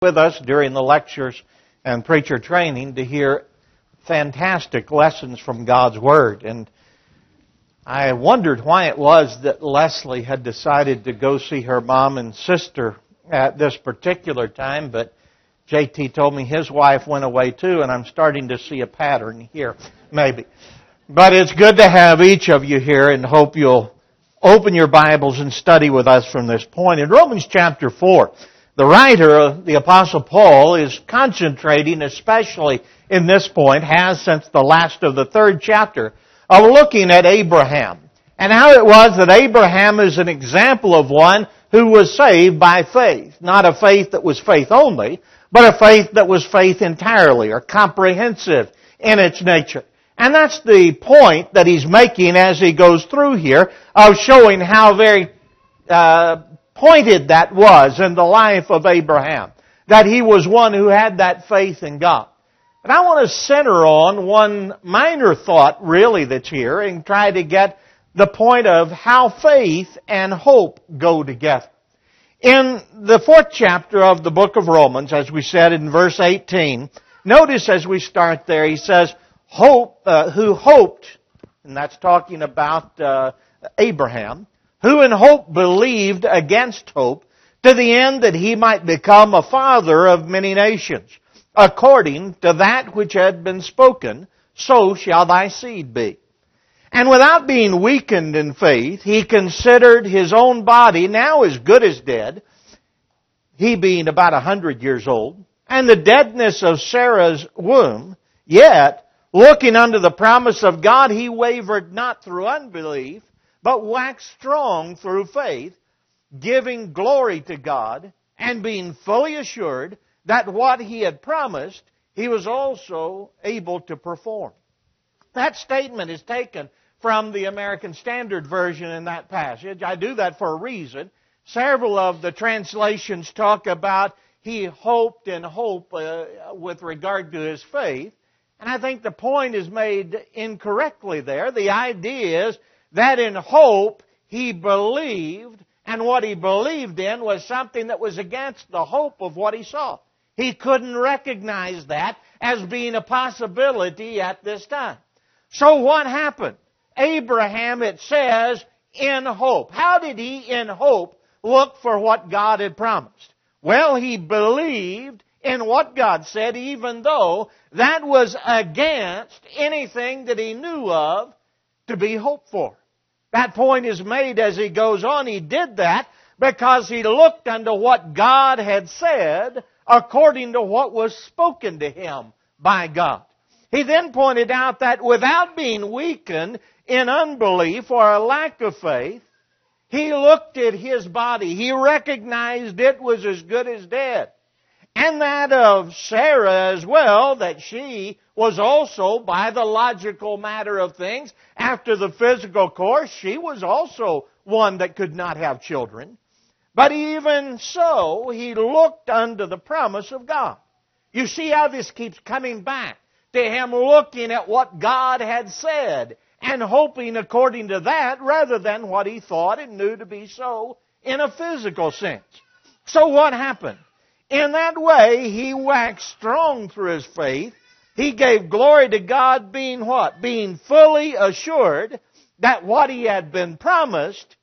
with us during the lectures and preacher training to hear fantastic lessons from God's Word. And I wondered why it was that Leslie had decided to go see her mom and sister at this particular time, but JT told me his wife went away too, and I'm starting to see a pattern here, maybe. But it's good to have each of you here, and hope you'll open your Bibles and study with us from this point. In Romans chapter 4, the writer, the Apostle Paul, is concentrating, especially in this point, has since the last of the third chapter, of looking at Abraham, and how it was that Abraham is an example of one who was saved by faith. Not a faith that was faith only, but a faith that was faith entirely, or comprehensive in its nature. And that's the point that he's making as he goes through here, of showing how very pointed that was in the life of Abraham, that he was one who had that faith in God. And I want to center on one minor thought really that's here and try to get the point of how faith and hope go together. In the fourth chapter of the book of Romans, as we said in verse 18, notice as we start there, he says, who hoped, and that's talking about Abraham, who in hope believed against hope, to the end that he might become a father of many nations, according to that which had been spoken, so shall thy seed be. And without being weakened in faith, he considered his own body now as good as dead, he being about 100 years old, and the deadness of Sarah's womb, yet, looking unto the promise of God, he wavered not through unbelief, but waxed strong through faith, giving glory to God, and being fully assured that what he had promised, he was also able to perform. That statement is taken from the American Standard Version in that passage. I do that for a reason. Several of the translations talk about he hoped and hope with regard to his faith. And I think the point is made incorrectly there. The idea is that in hope he believed, and what he believed in was something that was against the hope of what he saw. He couldn't recognize that as being a possibility at this time. So what happened? Abraham, it says, in hope. How did he, in hope, look for what God had promised? Well, he believed in what God said, even though that was against anything that he knew of to be hoped for. That point is made as he goes on. He did that because he looked unto what God had said according to what was spoken to him by God. He then pointed out that without being weakened in unbelief or a lack of faith, he looked at his body. He recognized it was as good as dead. And that of Sarah as well, that she was also, by the logical matter of things, after the physical course, she was also one that could not have children. But even so, he looked unto the promise of God. You see how this keeps coming back to him looking at what God had said and hoping according to that rather than what he thought and knew to be so in a physical sense. So what happened? In that way, he waxed strong through his faith. He gave glory to God, being what? Being fully assured that what he had been promised,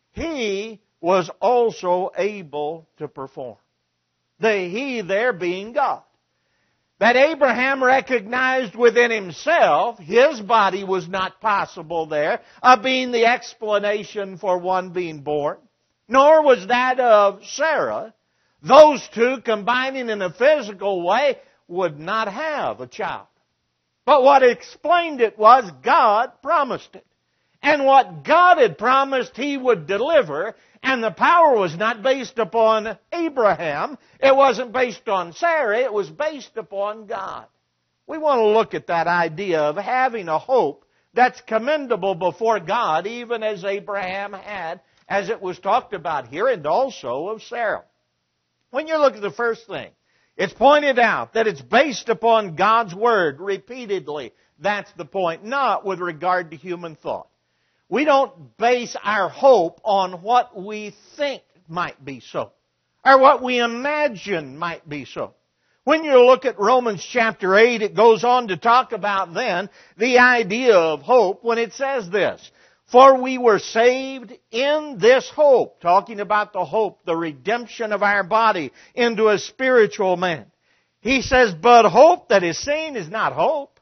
he was also able to perform. The he there being God. That Abraham recognized within himself, his body was not possible there, of being the explanation for one being born, nor was that of Sarah. Those two combining in a physical way would not have a child. But what explained it was God promised it. And what God had promised He would deliver, and the power was not based upon Abraham, it wasn't based on Sarah, it was based upon God. We want to look at that idea of having a hope that's commendable before God, even as Abraham had, as it was talked about here, and also of Sarah. When you look at the first thing, it's pointed out that it's based upon God's Word repeatedly. That's the point, not with regard to human thought. We don't base our hope on what we think might be so. or what we imagine might be so. When you look at Romans chapter 8, it goes on to talk about then the idea of hope when it says this, "For we were saved in this hope," talking about the hope, the redemption of our body into a spiritual man. He says, "But hope that is seen is not hope.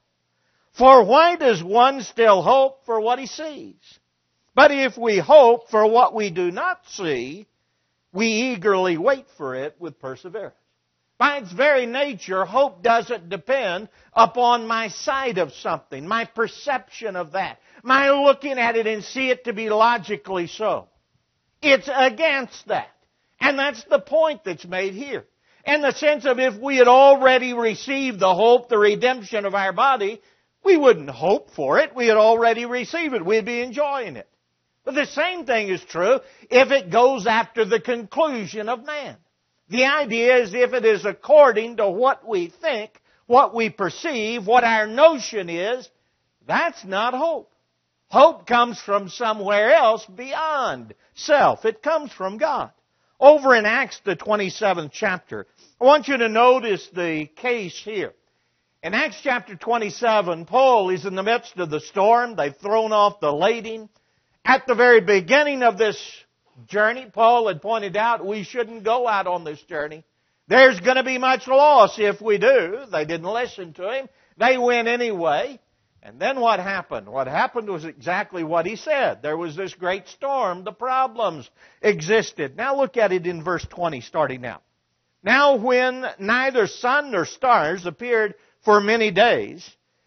For why does one still hope for what he sees? But if we hope for what we do not see, we eagerly wait for it with perseverance." By its very nature, hope doesn't depend upon my sight of something, my perception of that, my looking at it and see it to be logically so. It's against that. And that's the point that's made here. In the sense of if we had already received the hope, the redemption of our body, we wouldn't hope for it. We had already received it. We'd be enjoying it. But the same thing is true if it goes after the conclusion of man. The idea is if it is according to what we think, what we perceive, what our notion is, that's not hope. Hope comes from somewhere else beyond self. It comes from God. Over in Acts, the 27th chapter, I want you to notice the case here. In Acts chapter 27, Paul is in the midst of the storm. They've thrown off the lading. At the very beginning of this journey, Paul had pointed out we shouldn't go out on this journey. There's going to be much loss if we do. They didn't listen to him. They went anyway. And then what happened? What happened was exactly what he said. There was this great storm. The problems existed. Now look at it in verse 20 starting now. "Now when neither sun nor stars appeared for many days,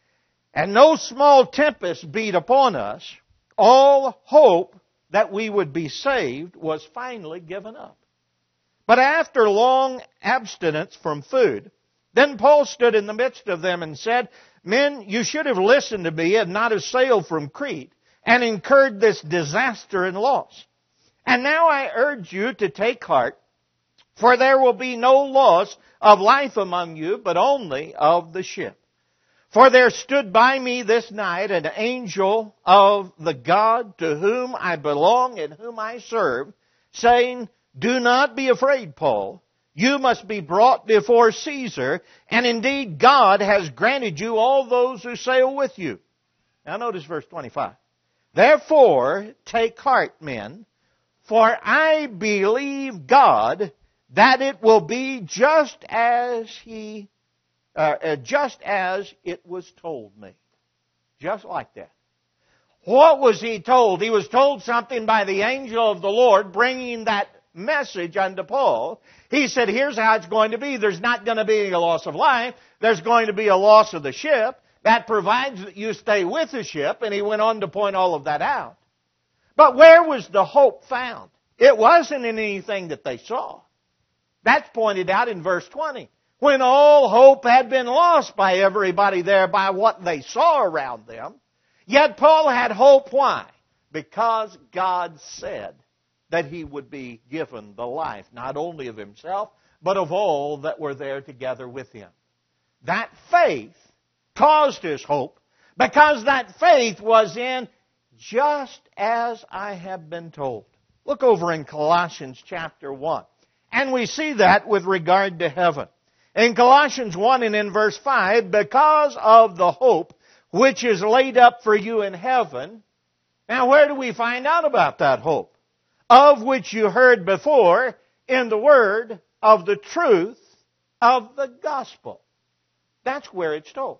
and no small tempest beat upon us, all hope that we would be saved was finally given up. But after long abstinence from food, then Paul stood in the midst of them and said, 'Men, you should have listened to me and not have sailed from Crete and incurred this disaster and loss. And now I urge you to take heart, for there will be no loss of life among you, but only of the ship. For there stood by me this night an angel of the God to whom I belong and whom I serve, saying, Do not be afraid, Paul. You must be brought before Caesar, and indeed God has granted you all those who sail with you.'" Now notice verse 25. "Therefore take heart, men, for I believe God that it will be just as it was told me." Just like that. What was he told? He was told something by the angel of the Lord bringing that message unto Paul. He said, here's how it's going to be. There's not going to be a loss of life. There's going to be a loss of the ship. That provides that you stay with the ship. And he went on to point all of that out. But where was the hope found? It wasn't in anything that they saw. That's pointed out in verse 20. When all hope had been lost by everybody there by what they saw around them, yet Paul had hope. Why? Because God said that he would be given the life, not only of himself, but of all that were there together with him. That faith caused his hope, because that faith was in just as I have been told. Look over in Colossians chapter 1. And we see that with regard to heaven. In Colossians 1 and in verse 5, because of the hope which is laid up for you in heaven. Now where do we find out about that hope? Of which you heard before in the word of the truth of the gospel. That's where it's told.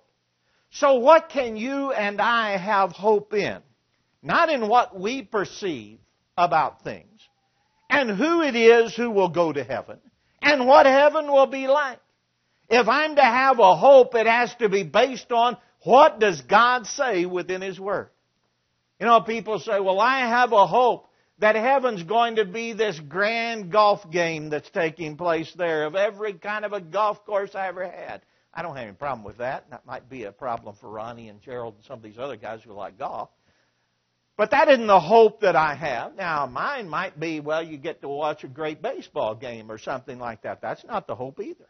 So what can you and I have hope in? Not in what we perceive about things, and who it is who will go to heaven, and what heaven will be like. If I'm to have a hope, it has to be based on what does God say within His Word. You know, people say, well, I have a hope that heaven's going to be this grand golf game that's taking place there of every kind of a golf course I ever had. I don't have any problem with that. That might be a problem for Ronnie and Gerald and some of these other guys who like golf. But that isn't the hope that I have. Now, mine might be, well, you get to watch a great baseball game or something like that. That's not the hope either.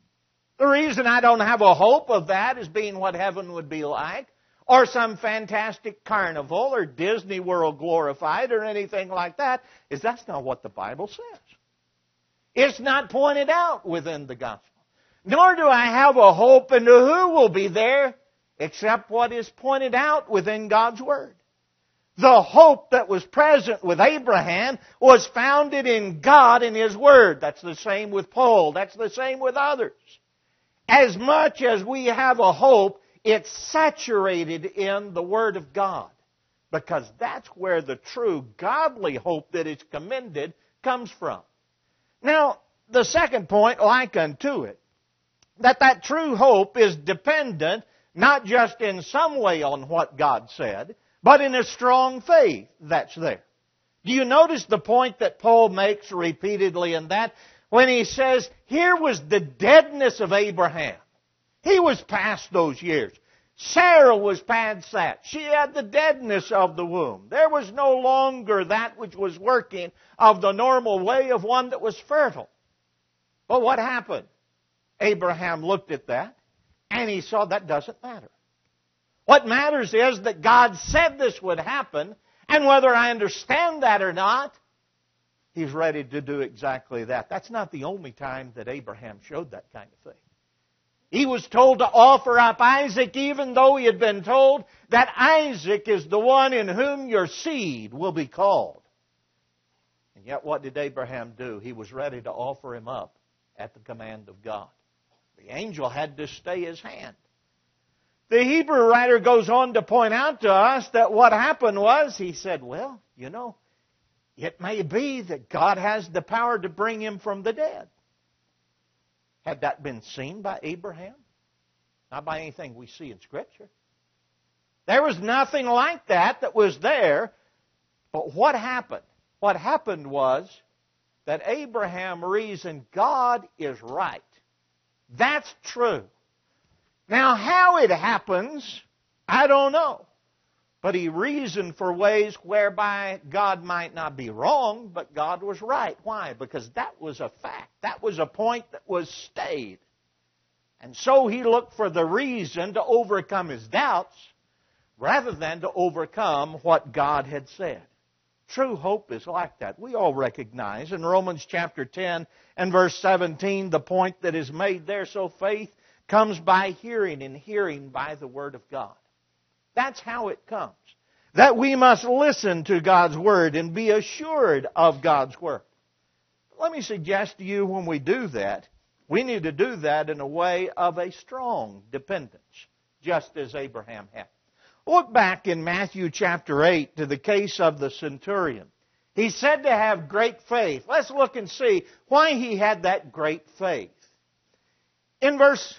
The reason I don't have a hope of that as being what heaven would be like, or some fantastic carnival, or Disney World glorified, or anything like that, is that's not what the Bible says. It's not pointed out within the gospel. Nor do I have a hope into who will be there, except what is pointed out within God's Word. The hope that was present with Abraham was founded in God and His Word. That's the same with Paul. That's the same with others. As much as we have a hope, it's saturated in the Word of God. Because that's where the true godly hope that is commended comes from. Now, the second point, like unto it, that true hope is dependent not just in some way on what God said, but in a strong faith that's there. Do you notice the point that Paul makes repeatedly in that? When he says, here was the deadness of Abraham. He was past those years. Sarah was past that. She had the deadness of the womb. There was no longer that which was working of the normal way of one that was fertile. But what happened? Abraham looked at that, and he saw that doesn't matter. What matters is that God said this would happen, and whether I understand that or not, He's ready to do exactly that. That's not the only time that Abraham showed that kind of faith. He was told to offer up Isaac, even though he had been told that Isaac is the one in whom your seed will be called. And yet what did Abraham do? He was ready to offer him up at the command of God. The angel had to stay his hand. The Hebrew writer goes on to point out to us that what happened was, he said, well, you know, it may be that God has the power to bring him from the dead. Had that been seen by Abraham? Not by anything we see in Scripture. There was nothing like that was there. But what happened? What happened was that Abraham reasoned God is right. That's true. Now, how it happens, I don't know. But he reasoned for ways whereby God might not be wrong, but God was right. Why? Because that was a fact. That was a point that was stayed. And so he looked for the reason to overcome his doubts rather than to overcome what God had said. True hope is like that. We all recognize in Romans chapter 10 and verse 17 the point that is made there. So faith comes by hearing, and hearing by the Word of God. That's how it comes. That we must listen to God's Word and be assured of God's Word. Let me suggest to you when we do that, we need to do that in a way of a strong dependence, just as Abraham had. Look back in Matthew chapter 8 to the case of the centurion. He's said to have great faith. Let's look and see why he had that great faith. In verse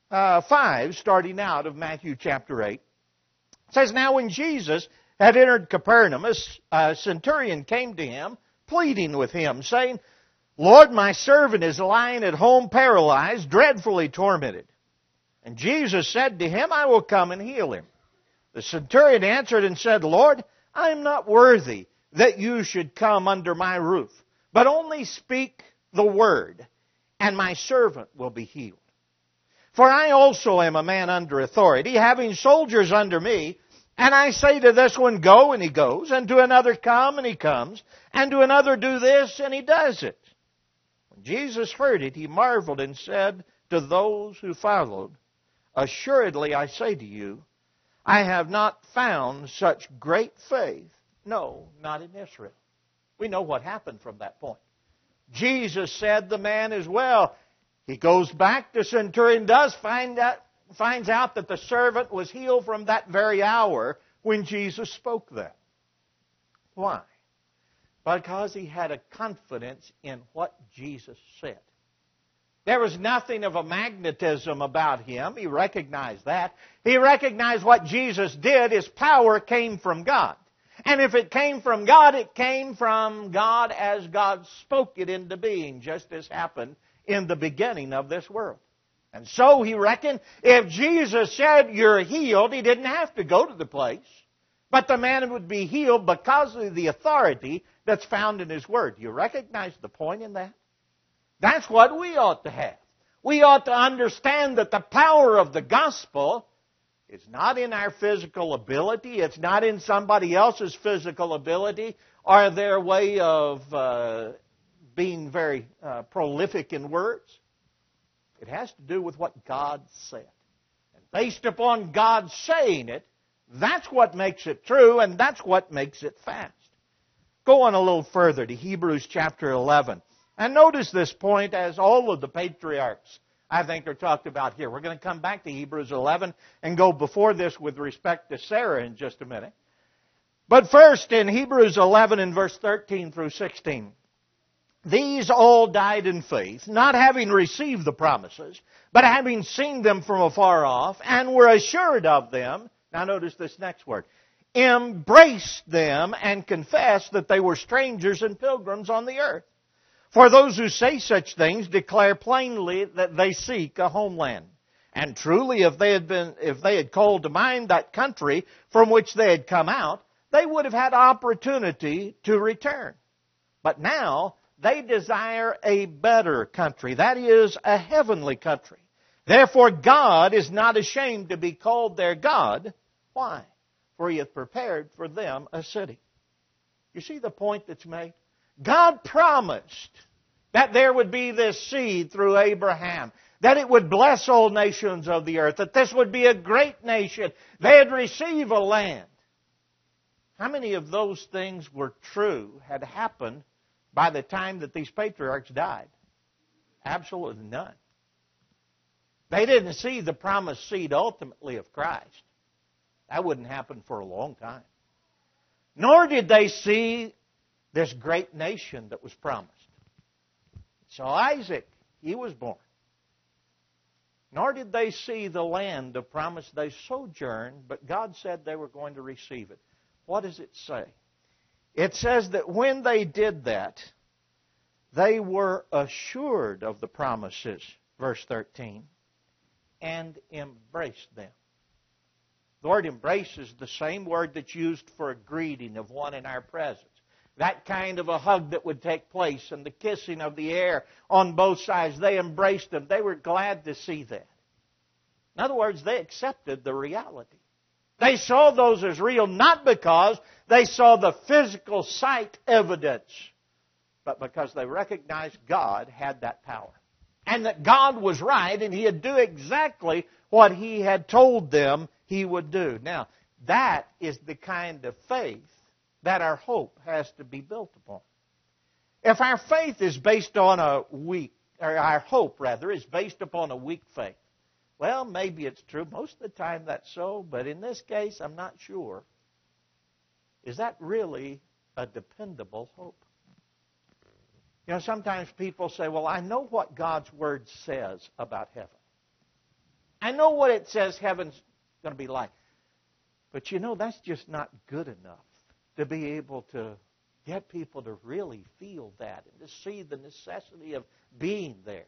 5, starting out of Matthew chapter 8, it says, now when Jesus had entered Capernaum, a centurion came to him, pleading with him, saying, Lord, my servant is lying at home paralyzed, dreadfully tormented. And Jesus said to him, I will come and heal him. The centurion answered and said, Lord, I am not worthy that you should come under my roof, but only speak the word, and my servant will be healed. For I also am a man under authority, having soldiers under me, and I say to this one, go, and he goes, and to another, come, and he comes, and to another, do this, and he does it. When Jesus heard it, he marveled and said to those who followed, assuredly I say to you, I have not found such great faith, no, not in Israel. We know what happened from that point. Jesus said the man is well. He goes back, the centurion finds out that the servant was healed from that very hour when Jesus spoke that. Why? Because he had a confidence in what Jesus said. There was nothing of a magnetism about him. He recognized that. He recognized what Jesus did. His power came from God. And if it came from God, it came from God as God spoke it into being, just as happened in the beginning of this world. And so he reckoned if Jesus said you're healed, he didn't have to go to the place. But the man would be healed because of the authority that's found in His Word. You recognize the point in that? That's what we ought to have. We ought to understand that the power of the gospel is not in our physical ability. It's not in somebody else's physical ability or their way of being very prolific in words. It has to do with what God said. And based upon God saying it, that's what makes it true, and that's what makes it fast. Go on a little further to Hebrews chapter 11. And notice this point as all of the patriarchs, I think, are talked about here. We're going to come back to Hebrews 11 and go before this with respect to Sarah in just a minute. But first, in Hebrews 11 and verse 13 through 16, these all died in faith, not having received the promises, but having seen them from afar off, and were assured of them. Now notice this next word. Embraced them and confessed that they were strangers and pilgrims on the earth. For those who say such things declare plainly that they seek a homeland. And truly, if they had called to mind that country from which they had come out, they would have had opportunity to return. But now they desire a better country, that is, a heavenly country. Therefore God is not ashamed to be called their God. Why? For He hath prepared for them a city. You see the point that's made? God promised that there would be this seed through Abraham, that it would bless all nations of the earth, that this would be a great nation. They'd receive a land. How many of those things were true, had happened by the time that these patriarchs died? Absolutely none. They didn't see the promised seed ultimately of Christ. That wouldn't happen for a long time. Nor did they see this great nation that was promised. So Isaac, he was born. Nor did they see the land of promise they sojourned, but God said they were going to receive it. What does it say? It says that when they did that, they were assured of the promises, verse 13, and embraced them. The word embrace is the same word that's used for a greeting of one in our presence. That kind of a hug that would take place and the kissing of the air on both sides. They embraced them. They were glad to see that. In other words, they accepted the reality. They saw those as real not because they saw the physical sight evidence, but because they recognized God had that power. And that God was right and He would do exactly what He had told them He would do. Now, that is the kind of faith that our hope has to be built upon. If our faith is based on our hope is based upon a weak faith, well, maybe it's true. Most of the time that's so, but in this case, I'm not sure. Is that really a dependable hope? You know, sometimes people say, well, I know what God's Word says about heaven. I know what it says heaven's going to be like. But you know, that's just not good enough to be able to get people to really feel that and to see the necessity of being there.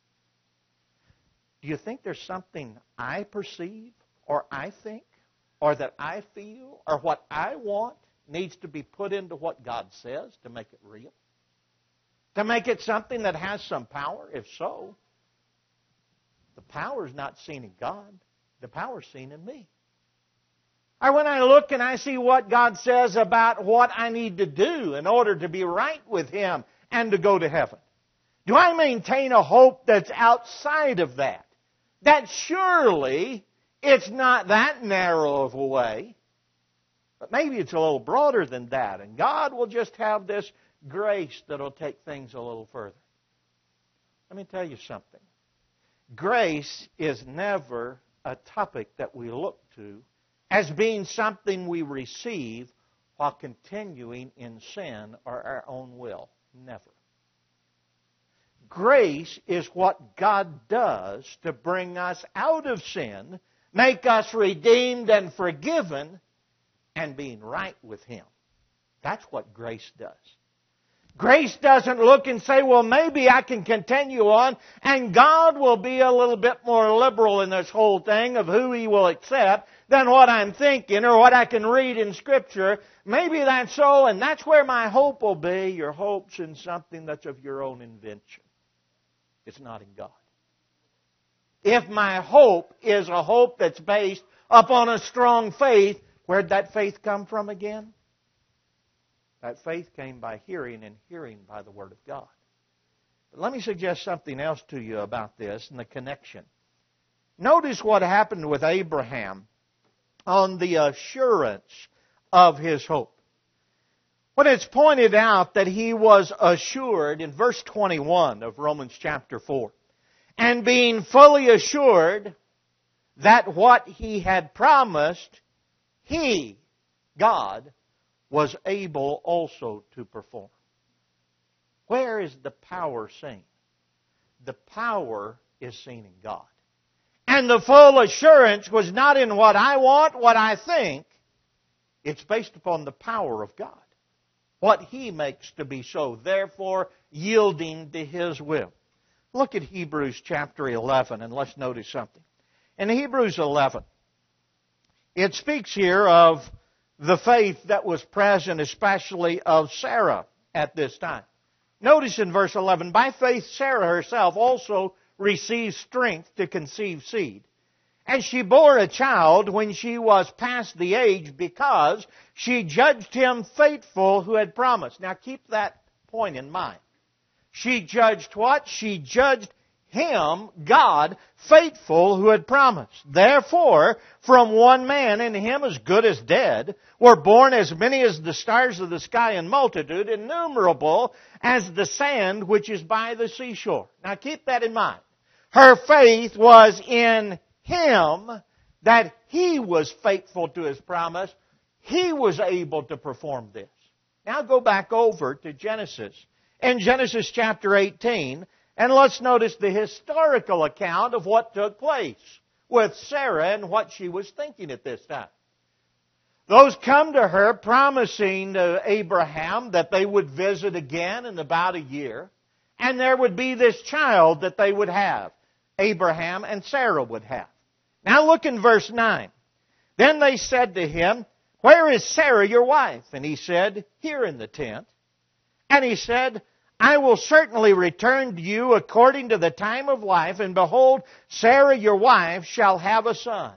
Do you think there's something I perceive or I think or that I feel or what I want needs to be put into what God says to make it real? To make it something that has some power? If so, the power is not seen in God. The power is seen in me. Or when I look and I see what God says about what I need to do in order to be right with Him and to go to heaven, do I maintain a hope that's outside of that? That surely it's not that narrow of a way, but maybe it's a little broader than that, and God will just have this grace that will take things a little further. Let me tell you something. Grace is never a topic that we look to as being something we receive while continuing in sin or our own will. Never. Grace is what God does to bring us out of sin, make us redeemed and forgiven, and being right with Him. That's what grace does. Grace doesn't look and say, well, maybe I can continue on, and God will be a little bit more liberal in this whole thing of who He will accept than what I'm thinking or what I can read in Scripture. Maybe that's so, and that's where my hope will be. Your hope's in something that's of your own invention. It's not in God. If my hope is a hope that's based upon a strong faith, where'd that faith come from again? That faith came by hearing, and hearing by the Word of God. Let me suggest something else to you about this and the connection. Notice what happened with Abraham on the assurance of his hope. When it's pointed out that he was assured in verse 21 of Romans chapter 4, and being fully assured that what he had promised, he, God, was able also to perform. Where is the power seen? The power is seen in God. And the full assurance was not in what I want, what I think. It's based upon the power of God. What He makes to be so, therefore yielding to His will. Look at Hebrews chapter 11 and let's notice something. In Hebrews 11, it speaks here of the faith that was present, especially of Sarah at this time. Notice in verse 11, by faith Sarah herself also received strength to conceive seed. And she bore a child when she was past the age because she judged him faithful who had promised. Now keep that point in mind. She judged what? She judged him, God, faithful who had promised. Therefore, from one man, and him as good as dead, were born as many as the stars of the sky in multitude, innumerable as the sand which is by the seashore. Now keep that in mind. Her faith was in Him, that He was faithful to His promise. He was able to perform this. Now go back over to Genesis. In Genesis chapter 18, and let's notice the historical account of what took place with Sarah and what she was thinking at this time. Those come to her promising to Abraham that they would visit again in about a year, and there would be this child that they would have. Abraham and Sarah would have. Now look in verse 9. Then they said to him, where is Sarah your wife? And he said, here in the tent. And he said, I will certainly return to you according to the time of life, and behold, Sarah your wife shall have a son.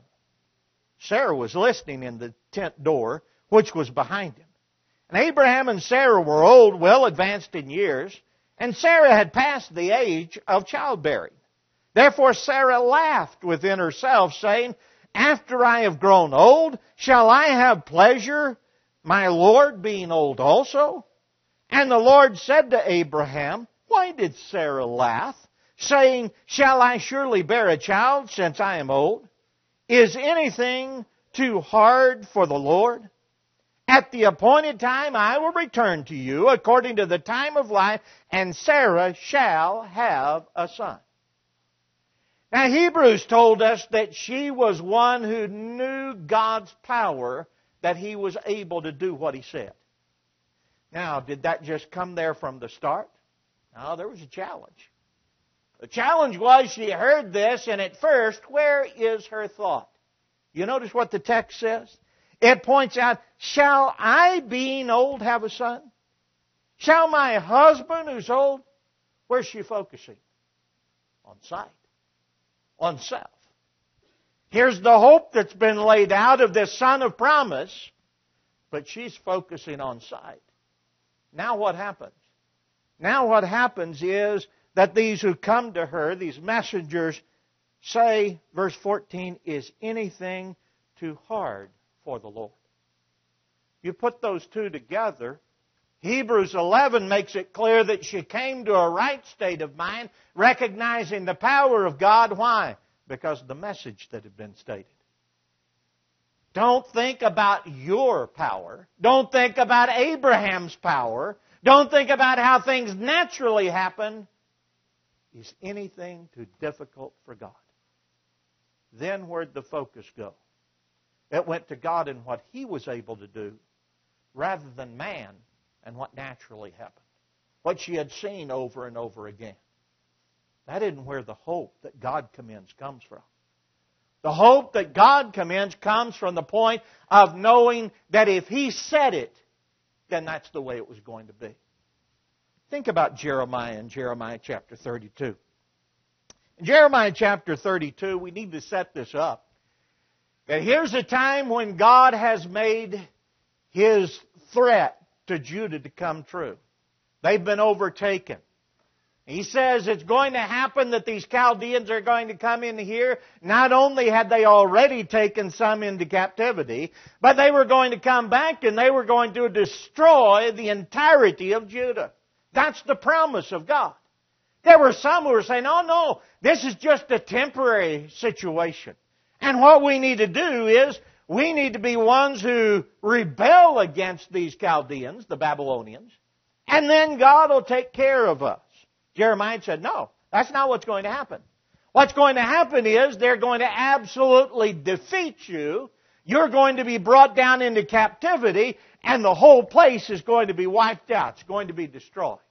Sarah was listening in the tent door, which was behind him. And Abraham and Sarah were old, well advanced in years, and Sarah had passed the age of childbearing. Therefore Sarah laughed within herself, saying, after I have grown old, shall I have pleasure, my Lord being old also? And the Lord said to Abraham, why did Sarah laugh, saying, shall I surely bear a child since I am old? Is anything too hard for the Lord? At the appointed time I will return to you according to the time of life, and Sarah shall have a son. Now Hebrews told us that she was one who knew God's power, that He was able to do what He said. Now, did that just come there from the start? No, there was a challenge. The challenge was she heard this, and at first, where is her thought? You notice what the text says? It points out, shall I, being old, have a son? Shall my husband, who's old? Where's she focusing? On sight. On self. Here's the hope that's been laid out of this son of promise, but she's focusing on sight. Now what happens? Now what happens is that these who come to her, these messengers, say, verse 14, is anything too hard for the Lord? You put those two together, Hebrews 11 makes it clear that she came to a right state of mind, recognizing the power of God. Why? Because of the message that had been stated. Don't think about your power. Don't think about Abraham's power. Don't think about how things naturally happen. Is anything too difficult for God? Then where'd the focus go? It went to God and what He was able to do, rather than man and what naturally happened. What she had seen over and over again. That isn't where the hope that God commends comes from. The hope that God commends comes from the point of knowing that if He said it, then that's the way it was going to be. Think about Jeremiah in Jeremiah chapter 32. In Jeremiah chapter 32, we need to set this up. That here's a time when God has made His threat to Judah to come true. They've been overtaken. He says it's going to happen that these Chaldeans are going to come in here. Not only had they already taken some into captivity, but they were going to come back and they were going to destroy the entirety of Judah. That's the promise of God. There were some who were saying, oh no, this is just a temporary situation. And what we need to do is we need to be ones who rebel against these Chaldeans, the Babylonians, and then God will take care of us. Jeremiah said, no, that's not what's going to happen. What's going to happen is they're going to absolutely defeat you. You're going to be brought down into captivity, and the whole place is going to be wiped out. It's going to be destroyed.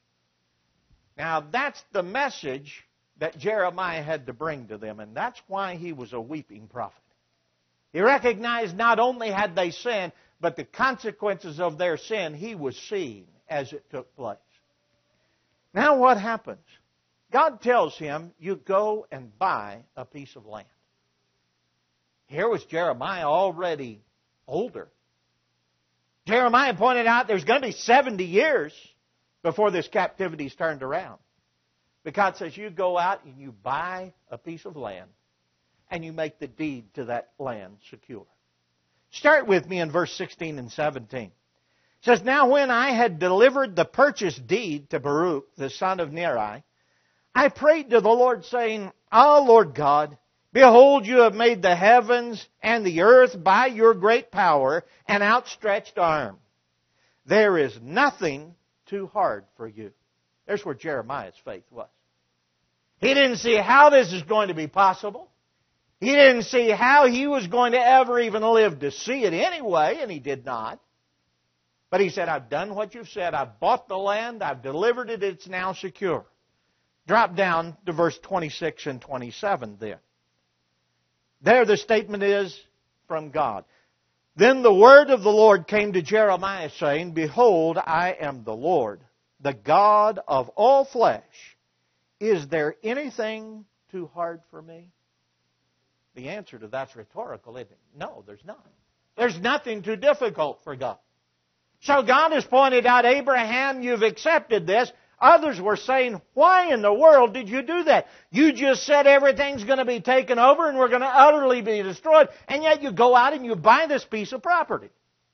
Now, that's the message that Jeremiah had to bring to them, and that's why he was a weeping prophet. He recognized not only had they sinned, but the consequences of their sin he was seeing as it took place. Now what happens? God tells him, you go and buy a piece of land. Here was Jeremiah already older. Jeremiah pointed out there's going to be 70 years before this captivity is turned around. But God says you go out and you buy a piece of land and you make the deed to that land secure. Start with me in verse 16 and 17. It says, now when I had delivered the purchase deed to Baruch, the son of Neri, I prayed to the Lord, saying, O Lord God, behold, you have made the heavens and the earth by your great power and outstretched arm. There is nothing too hard for you. There's where Jeremiah's faith was. He didn't see how this is going to be possible. He didn't see how he was going to ever even live to see it anyway, and he did not. But he said, I've done what you've said. I've bought the land. I've delivered it. It's now secure. Drop down to verse 26 and 27 then. There the statement is from God. Then the word of the Lord came to Jeremiah, saying, behold, I am the Lord, the God of all flesh. Is there anything too hard for me? The answer to that's rhetorical, isn't it? No, there's not. There's nothing too difficult for God. So God has pointed out, Abraham, you've accepted this. Others were saying, why in the world did you do that? You just said everything's going to be taken over and we're going to utterly be destroyed. And yet you go out and you buy this piece of property.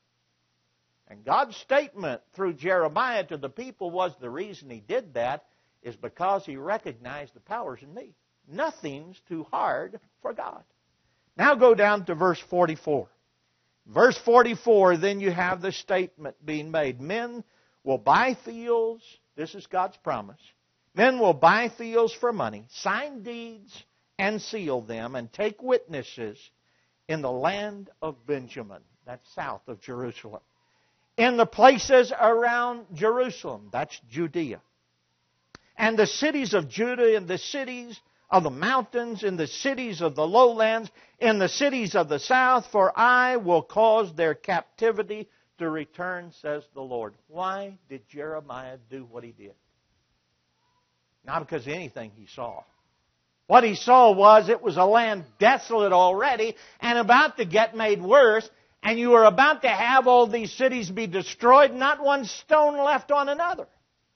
And God's statement through Jeremiah to the people was the reason he did that is because he recognized the powers in me. Nothing's too hard for God. Now go down to verse 44. Verse 44, then you have the statement being made. Men will buy fields. This is God's promise. Men will buy fields for money, sign deeds, and seal them, and take witnesses in the land of Benjamin. That's south of Jerusalem. In the places around Jerusalem. That's Judea. And the cities of Judah and the cities of the mountains, in the cities of the lowlands, in the cities of the south, for I will cause their captivity to return, says the Lord. Why did Jeremiah do what he did? Not because of anything he saw. What he saw was it was a land desolate already and about to get made worse, and you were about to have all these cities be destroyed, not one stone left on another.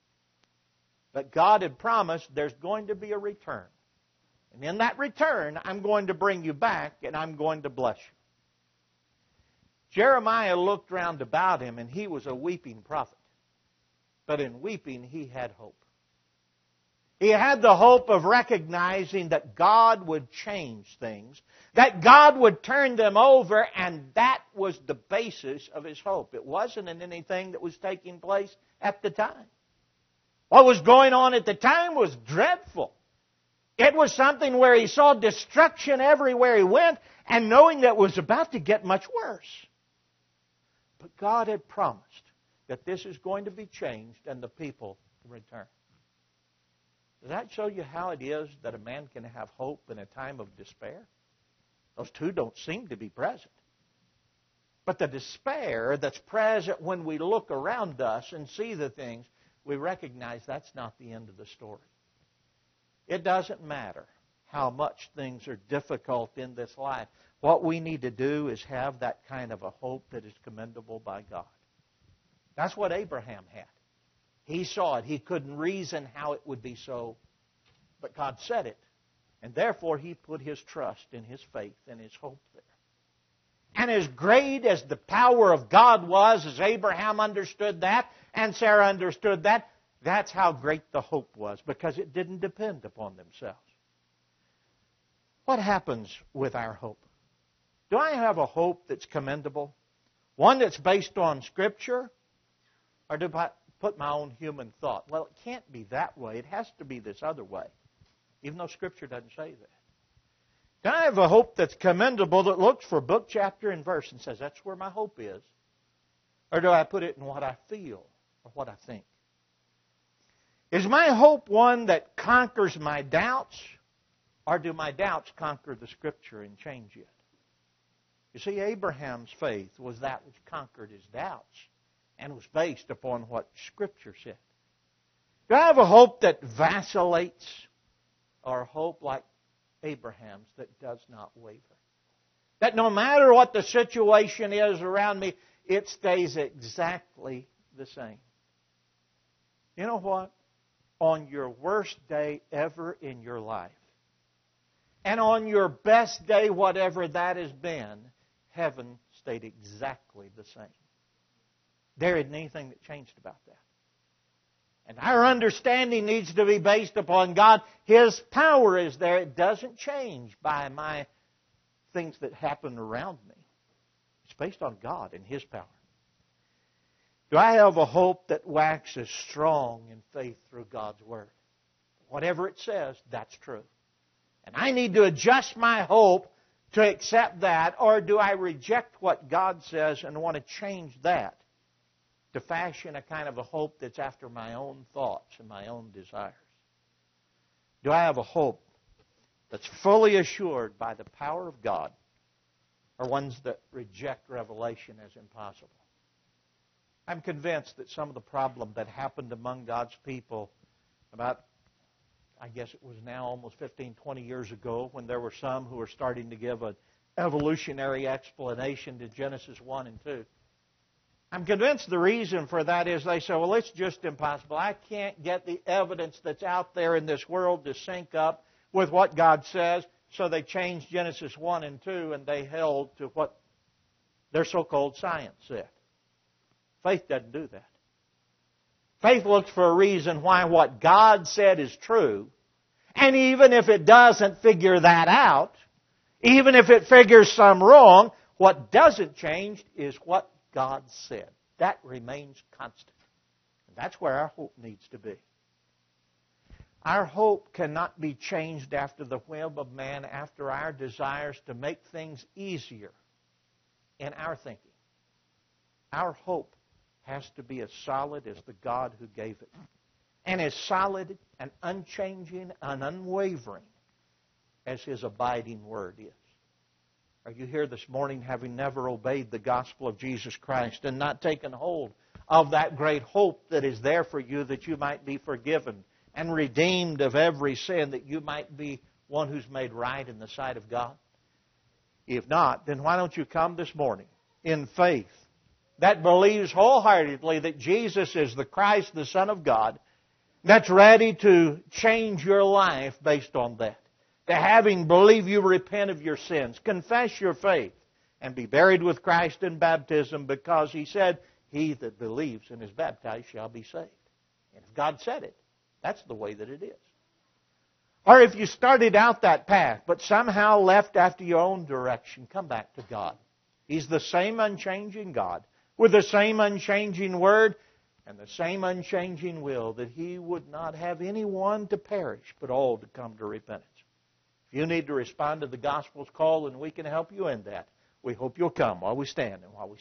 But God had promised there's going to be a return. And in that return, I'm going to bring you back and I'm going to bless you. Jeremiah looked round about him and he was a weeping prophet. But in weeping, he had hope. He had the hope of recognizing that God would change things, that God would turn them over, and that was the basis of his hope. It wasn't in anything that was taking place at the time. What was going on at the time was dreadful. It was something where he saw destruction everywhere he went, and knowing that it was about to get much worse. But God had promised that this is going to be changed and the people return. Does that show you how it is that a man can have hope in a time of despair? Those two don't seem to be present. But the despair that's present when we look around us and see the things, we recognize that's not the end of the story. It doesn't matter how much things are difficult in this life. What we need to do is have that kind of a hope that is commendable by God. That's what Abraham had. He saw it. He couldn't reason how it would be so, but God said it. And therefore, he put his trust in his faith and his hope there. And as great as the power of God was, as Abraham understood that, and Sarah understood that, that's how great the hope was, because it didn't depend upon themselves. What happens with our hope? Do I have a hope that's commendable? One that's based on Scripture? Or do I put my own human thought? Well, it can't be that way. It has to be this other way, even though Scripture doesn't say that. Do I have a hope that's commendable that looks for book, chapter, and verse and says, that's where my hope is? Or do I put it in what I feel or what I think? Is my hope one that conquers my doubts, or do my doubts conquer the Scripture and change it? You see, Abraham's faith was that which conquered his doubts and was based upon what Scripture said. Do I have a hope that vacillates, or a hope like Abraham's that does not waver? That no matter what the situation is around me, it stays exactly the same. You know what? On your worst day ever in your life, and on your best day, whatever that has been, heaven stayed exactly the same. There isn't anything that changed about that. And our understanding needs to be based upon God. His power is there. It doesn't change by my things that happen around me. It's based on God and His power. Do I have a hope that waxes strong in faith through God's Word? Whatever it says, that's true. And I need to adjust my hope to accept that, or do I reject what God says and want to change that to fashion a kind of a hope that's after my own thoughts and my own desires? Do I have a hope that's fully assured by the power of God, or ones that reject revelation as impossible? I'm convinced that some of the problem that happened among God's people about, I guess it was now almost 15, 20 years ago, when there were some who were starting to give an evolutionary explanation to Genesis 1 and 2. I'm convinced the reason for that is they say, well, it's just impossible. I can't get the evidence that's out there in this world to sync up with what God says. So they changed Genesis 1 and 2 and they held to what their so-called science said. Faith doesn't do that. Faith looks for a reason why what God said is true. And even if it doesn't figure that out, even if it figures some wrong, what doesn't change is what God said. That remains constant. And that's where our hope needs to be. Our hope cannot be changed after the whim of man, after our desires to make things easier in our thinking. Our hope has to be as solid as the God who gave it, and as solid and unchanging and unwavering as His abiding Word is. Are you here this morning having never obeyed the gospel of Jesus Christ and not taken hold of that great hope that is there for you, that you might be forgiven and redeemed of every sin, that you might be one who's made right in the sight of God? If not, then why don't you come this morning in faith that believes wholeheartedly that Jesus is the Christ, the Son of God, that's ready to change your life based on that. To having believed you repent of your sins, confess your faith, and be buried with Christ in baptism, because He said, he that believes and is baptized shall be saved. And if God said it, that's the way that it is. Or if you started out that path, but somehow left after your own direction, come back to God. He's the same unchanging God, with the same unchanging Word and the same unchanging will, that He would not have anyone to perish, but all to come to repentance. If you need to respond to the gospel's call, and we can help you in that, we hope you'll come while we stand and while we